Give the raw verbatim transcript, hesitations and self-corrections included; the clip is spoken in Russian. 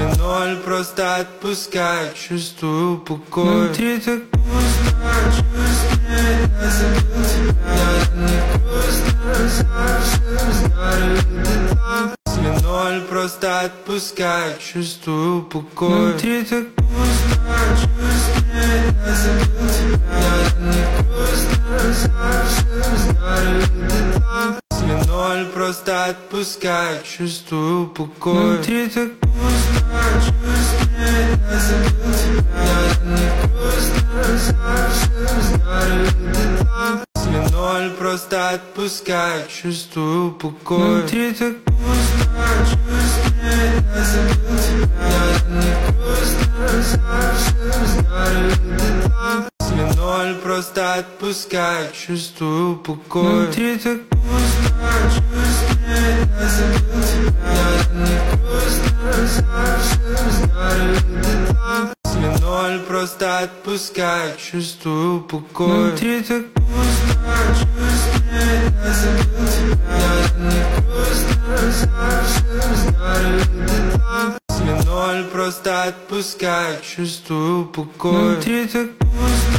После ноль просто отпускай, чувствую покой. Внутри так пусто, чувствую, я забыл тебя. Не грустно, совсем старый деталь. После ноль просто отпускай, чувствую покой. Внутри так пусто, чувствую, я забыл тебя. Не грустно, совсем старый деталь. После ноль просто отпускай, чувствую покой. Внутри так пусто, чувствую, я забыл тебя. Не грустно, совсем старый деталь. После ноль просто отпускай, чувствую покой. Внутри так пусто, чувствую, я забыл тебя. Не грустно, совсем старый деталь. После ноль просто отпускай, чувствую покой. Внутри так пусто, чувствую, я забыл тебя. Не грустно, совсем старый деталь. После ноль просто отпускай, чувствую покой. Внутри так пусто, чувствую, я забыл тебя. Не грустно, совсем старый деталь. После ноль просто отпускай, чувствую покой. Внутри так пусто.